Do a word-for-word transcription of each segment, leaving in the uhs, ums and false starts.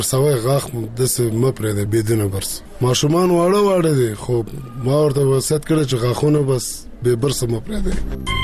سوای غاښ داسې مه پرېږدئ بېدونه برس. ماشومان واړه واړه دي خو ما ورته وصیت کړی چې غاښونه بس بې برسه مه پرېږدئ.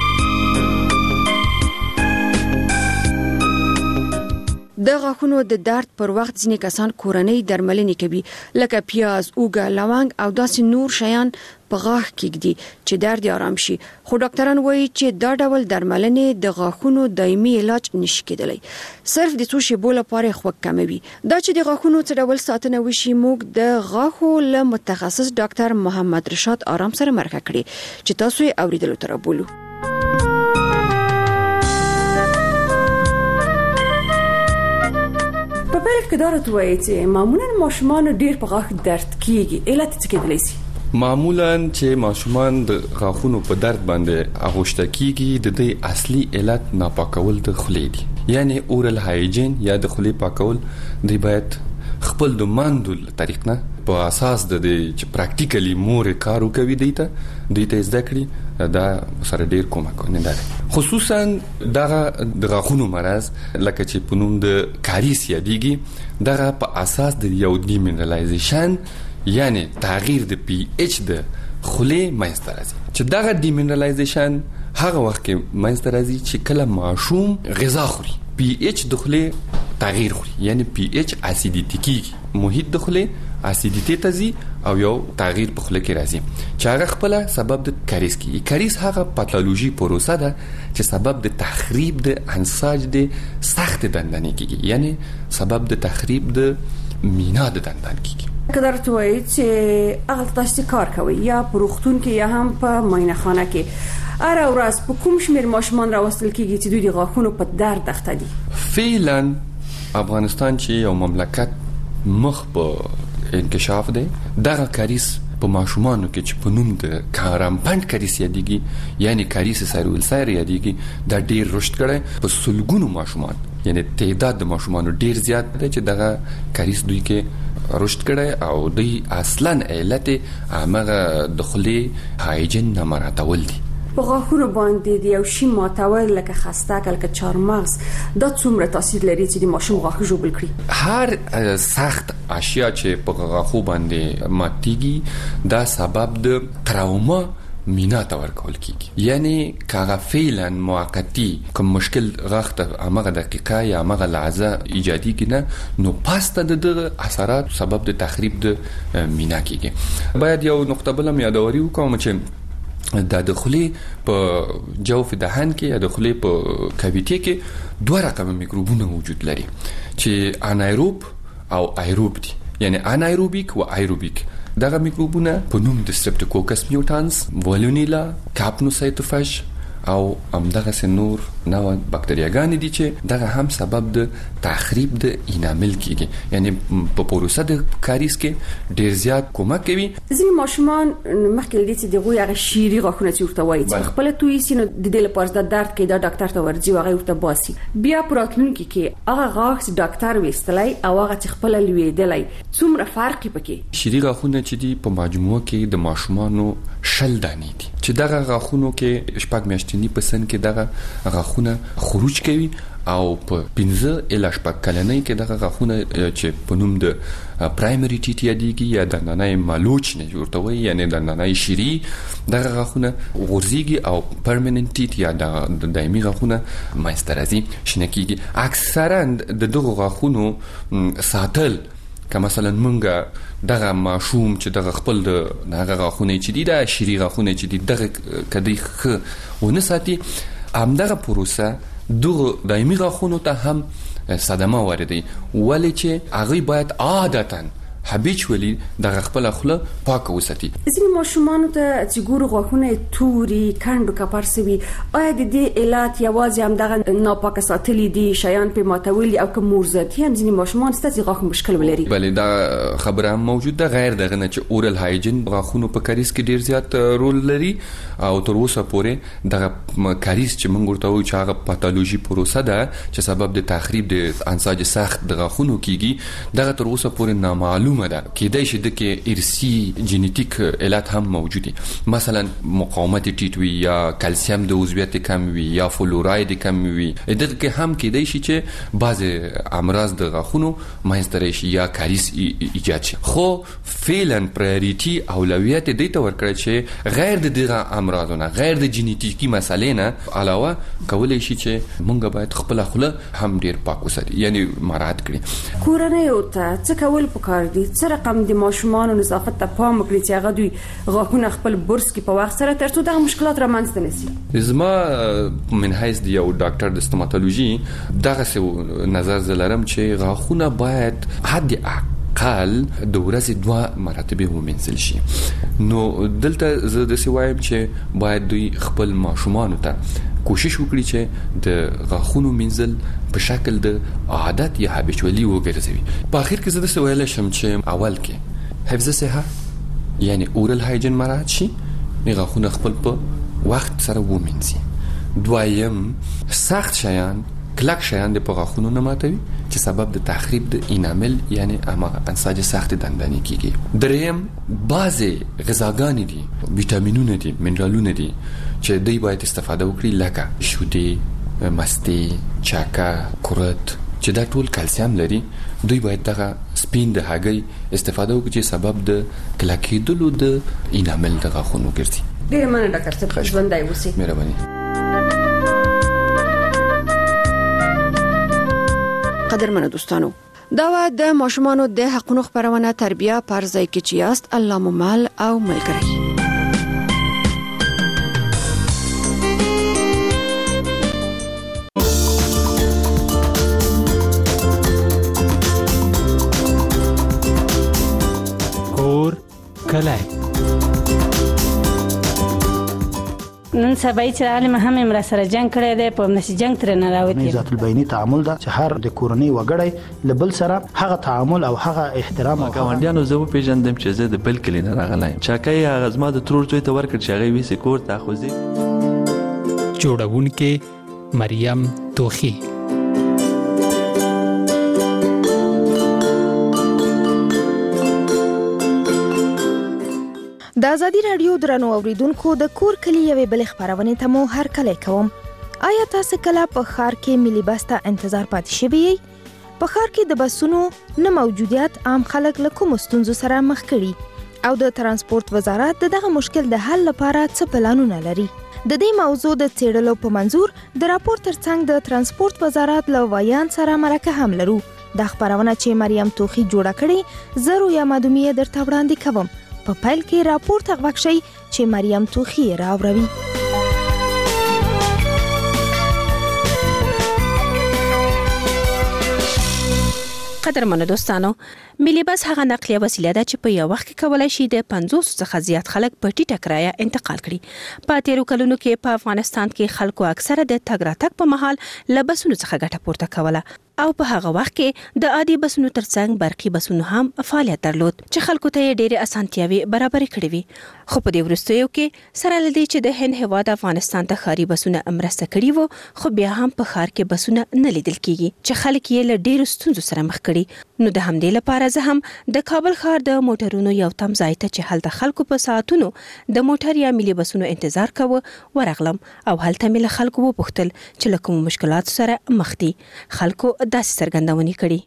د غاښونو د درد پر وخت ځینې کسان کورنۍ درملنې کوي لکه پیاز، اوږه، لونګ او داسې نور شیان په غاښ کېږدي چې درد آرام شي. خو ډاکټران وایي چې دا ډول درملنې د غاښونو دایمي علاج نشي کېدلی، صرف د څو شېبو لپاره خوږ کموي. دا چې د غاښونو څه ډول ساتنه وشي، موږ د غاښو له متخصص ډاکټر محمد رشاد آرام سره مرکه کړې چې تاسو یې اوریدلو ته رابولو. په پیل کې دا راته وایي چې معمولا ماشومان ډېر په غاښ درد کیږي، علت څه کېدلی شي؟ معمولا چې ماشومان د غاښونو په درد باندې اغوشته کیږي د دې اصلي علت ناپاکول د خولې دي، یعنی اورل هایجین یا د خولې پاکول. دی باید خپل د ماندو طریق نه په اساس د چې پریکټیکلی مور کارو کوي دی ته دی ته زده کړي، دا سره ډیر کومک نه دی. خصوصا دغه د غاښونو مرض لکه چې په نوم د کاریس یادېږي، دغه په اساس د یو ډیمینرالایزیشن یعنی تغییر د پی ایچ د خولې منځته راځي. چې دغه ډیمینرالایزیشن هغه وخت کې منځته راځي چې کله ماشوم غذا خوري، پی ایچ د خولې تغییر خوري، یعنی پی ایچ اسیدیتی کیږي، محیط د خولې اسیدیتی ته ځي او یو تغییر په خوله کې راځي چې هغه خپل سبب د کاریس کیږي. کاریس هغه پاتولوژي پروسه ده چې سبب د تخریب د انساج د سخت دندانې کیږي، یعنی سبب د تخریب د مینا د دندان کیږي. کله راته وایي چې هغه تاسو کار کوي یا په روغتون کې یا هم په معاینه خانه کې، هر ورځ په کوم شمېر ماشومان راوستل کیږي چې دوی د غاښونو په درد اخته دي؟ فعلا افغانستان چې یو مملکت مخ په انکشاف دی، دغه کاریس په ماشومانو کې چې په نوم د کارامپند کاریس یادېږي، یعنی کاریس سایرویلسایر یادېږي، دا ډیر رشد کړی په سلګونو ماشومان، یعنی تعداد د ماشومانو ډیر زیات دی چې دغه کاریس دوی کې رشد کړی او دوی اصلا علت هغه د خولې هایجین نه مراعاتول دي. په غاښونو باندې د یو شی ماتول لکه خستک لکه چارمغز دا څومره تاثیر لري چې د ماشوم غاښ ژوبل کړي؟ هر سخت اشیا چې په غاښو باندې ماتېږي دا سبب د تراوما مینا ته ورکول کیږي، یعنی کاغه فعلا موقتی کوم مشکل غاښ ته هغه دقیقه یا هغه لحظه ایجادي کینه نو پاسته د اثرات سبب د تخریب د مینا کیږي. باید یو نقطه بل هم یادوري وکوم چې دا د خولې په جوف دهان کې یا د خولې په کاویټي کې دوه رقم میکروبونه وجود لري چې انایروب او ایروب دي، یعنی انایروبیک او ایروبیک. دغه میکروبونه په نوم د سترپټوکوکس میوټانس، وولونیلا، کاپنوسایتوفاج او همدغه نور نو بکتریاګانې دي چې دغه هم سبب د تخریب د انامل کیږي، یعنی په پروسه د کاریس کې ډیر زیات کومک کوي. ځینې ماشومان مخکې لدې چې دغه هغه شيري غاښونه چې ورته وایي چې خپل توي سینو د دې لپاره د درد کې دا ډاکټر ته ورځي او هغه ورته باسي، بیا پراتلونکي کې هغه غاښ ډاکټر وستلای او هغه چې خپل لویدلای، څومره فرق پکې؟ شيري غاښونه چې دی په مجموعه کې د ماشومانو شل دانې دي چې دغه غاښونو کې شپږ میاشتنی پسند کې دغه غاښونه خروج کوي او په پنځه اله شپږ کلنۍ کې دغه غاښونه چې په نوم د پرایمری ټیټ یادېږي یا دندانای مالوچ نه جوړته وي، یعنی دندانای شيري دغه غاښونه غورځيږي او پرمننت ټیټ یا د دایمي غاښونه ماسترازي شنه کیږي. اکثرا د دغه غاښونو ساتل که مثلا مونږه دغه ماشوم چې دغه خپل دغه غاښونه چې دي د شيري غاښونه چې دي دغه کدی خ ونه ساتي، همدغه پروسه دغه دایمي غاښونو ته هم صدمه واردوي، ولې چې هغه باید عادتاً هابیچولی دغه خپل خوله پاکه وساتي. ځینې ماشومانو ته چې ګورو غاښونه توري کندو کپر سوي، آیا د دې علت یوازې هم دغه ناپاکه ساتلي دي شیان په ماتولي او که مورزاتي هم ځینې ماشومان ستاسو غاښ مشکل ولري؟ بله دا خبره هم موجود ده، غیر دغه نه چې اورل هایجین غاښونو په کاریس کې ډیر زیات رول لري او تر اوسه پورې دغه کاریس چې موږ ورته وایو چې هغه پاتولوژي پروسه ده چې سبب د تخریب د انساج سخت د غاښونو کیږي، دغه تر اوسه پورې نامعلوم معلومه ده کېدای شي د کې ارثي جینیټیک علت هم موجود دي مثلا مقاومت ټیټ وي یا کلسیم د عضویت کم وي یا فلوراید کم وي د کې هم کېدای شي چې بعض امراض د غاښونو منځته راشي یا کاریس ایجاد شي خو فعلا پرایورټي اولویت دې ته ورکړي چې غیر د دغه امراضونو غیر د جینیټیکي مسالې نه علاوه کولای شي چې موږ باید خپل خپل هم ډیر پاک وساتو یعنی مراعات کړي کورنۍ او ته څه کول پکار دي څه رقم د ماشومان نظافت ته پام وکړي چې هغه دوی غاښونه خپل برس کې په وخت سره ترڅو دغه مشکلات رامنځته نشي زما من حیث د یو ډاکټر د ستوماتولوژي دغه څه نظر زلرم چې غاښونه باید حد قال د ورځې دوه مراتب ومنځل شي نو دلته زه د سوایم چې باید دوی خپل ماشومان ته کوشش وکړي چې د غاښونو منځل په شکل د عادت یا هابیچوالي وګرځوي په اخر کې زه د سوال شم چې اول کې حفظ صحه یعنی اورال هایجین مراعات شي غاښونه خپل په وخت سره ومنځي دویم سخت شیان کلک شیان د په غاښونو نه ماتوي چې سبب د تخریب د انامل یعنی اما انساج سخت دندانې کیږي دریم بعضې غذاګانې دي ویټامینونه دي منرالونه دي چې دوی باید استفاده وکړي لکه شودې مستې چاکه کورت چې دا ټول کلسیم لري دوی باید دغه سپین د هګۍ استفاده وکړي چې سبب د کلکېدلو د انامل د غاښونو ګرځي ډېر مننه ډاکټر صاحب ژوندی اوسئ مهرباني قدرمنو دوستانو دا و د ماشومانو د حقونو خبرونه تربیه پر ځای کې چیاست الله ممل او ملګری کور کلای نن سبا چې عالم هم امر سره جنگ کړی دی په نشي جنگ تر نه راوتی ذات البینی تعامل دا چې هر د کورنۍ وګړی لبل سره هغه تعامل او هغه احترام او ګاونډیانو زه په پیژندم چې زه د بل کلی نه راغلی چاکای هغه زما د ترور زوی ته ورکړ چې هغه وی سکور ته خوځي جوړونکې مریم توخی د ازادي رادیو درنو اوریدونکو د کور کلی یوې بل خبرونه ته مو هر کله کوم آیا تاسو کله په ښار کې ملي بس ته انتظار پاتې شوی یې په ښار کې د بسونو نه موجودیت عام خلک له کوم ستونزو سره مخ کړي او د ترانسپورت وزارت دغه مشکل د حل لپاره څه پلانونه لري د دې موضوع د څېړلو په منظور د راپور ترڅنګ د ترانسپورت وزارت له ویان سره مرکه هم لرو د خبرونه چې مریم توخی جوړه کړې زرو یا مادومیه درته وړاندې کوم په پیل کې راپور ته غوښ شي چې مریم توخی راوړي قدرمنو دوستانو ملي بس هغه نقلیه وسیله ده چې په یو وخت کې کولای شي د پنځوس څخه زیات خلک په ټیټه کرایه انتقال کړي په تیرو کلونو کې په افغانستان کې خلکو اکثره د تګ راتګ په مهال له بسونو څخه ګټه پورته کوله او په هغه وخت کې د عادي بسونو ترڅنګ برقي بسونو هم فعالیت درلود چې خلکو ته ډېرې اسانتیاوي برابر کړې وي خو په دې وروستیو کې سره لدی چې د هند هیواد افغانستان ته خاري بسونه امرسته کړي وو خو بیا هم په ښار کې بسونه نه لیدل کیږي چې خلک یې له ډېرو ستونزو سره مخ کړي نو د همدې لپاره زه هم د کابل ښار د موټرونو یو تم ځای ته چې هلته خلکو په ساعتونو د موټر یا ملي بسونو انتظار کاوه ورغلم او هلته مې له خلکو وپوښتل چې له کوم مشکلاتو سره مخ دي خلکو داسې څرګندونې کړي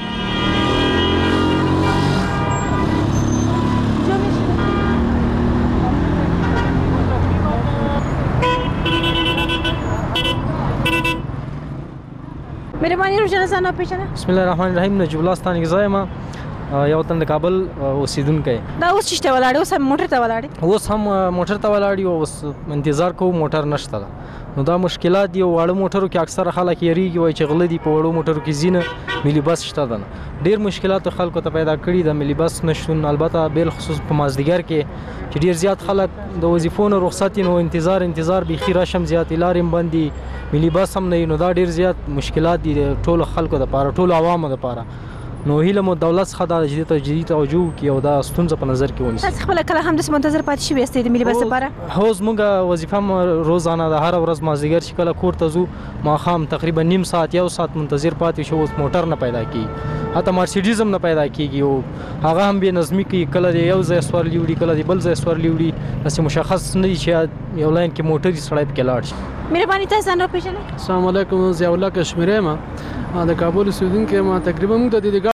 مهرباني روزانه سره پیژنه بسم الله الرحمن الرحیم نجیب الله ستانګ زایم یو تن د کابل اوسیدونکو دا اوس چې ولاړ اوس هم موټر ته ولاړ اوس هم موټر ته ولاړ او اوس انتظار کوو موټر نشته نو دا مشکلات دی واړو موټرو کې اکثر خلک یریږي وای چې غل دي په وړو موټرو کې زینه ملي بس شته ده ډیر مشکلات خلکو ته پیدا کړي د ملي بس نشون البته بل خصوص په مازدیګر کې چې ډیر زیات خلک د وظیفونو رخصتي نو انتظار انتظار به خیره شم زیات لارم باندې ملي بس هم نه نو دا ډیر زیات مشکلات دي ټول خلکو لپاره ټول عوامو لپاره نو هیله مو دولت څخه د جدي تجدید توجه کی او دا ستونزه په نظر کې ونیسي تاسو خپل کله هم د منتظر پاتې شوی استې د ملي بس لپاره هو زموږه وظیفه م روزانه د هر ورځ مازدیګر چې کله کور ته ځو ما خام تقریبا نیم ساعت یو ساعت منتظر پاتې شو اوس موټر نه پیدا کی حتی مرسيډیز هم نه پیدا کیږي او هغه هم به نظمی کوي کله یو ځای سوار لیوړي کله بل ځای سوار لیوړي داسې مشخص نه چې یو لاین کې موټر سړی پکې لاړ شي. مهرباني تاسو نه پیژنئ. السلام علیکم ضیاء الله کشمیری ما د کابل اوسیدونکو ما تقریبا موږ د دې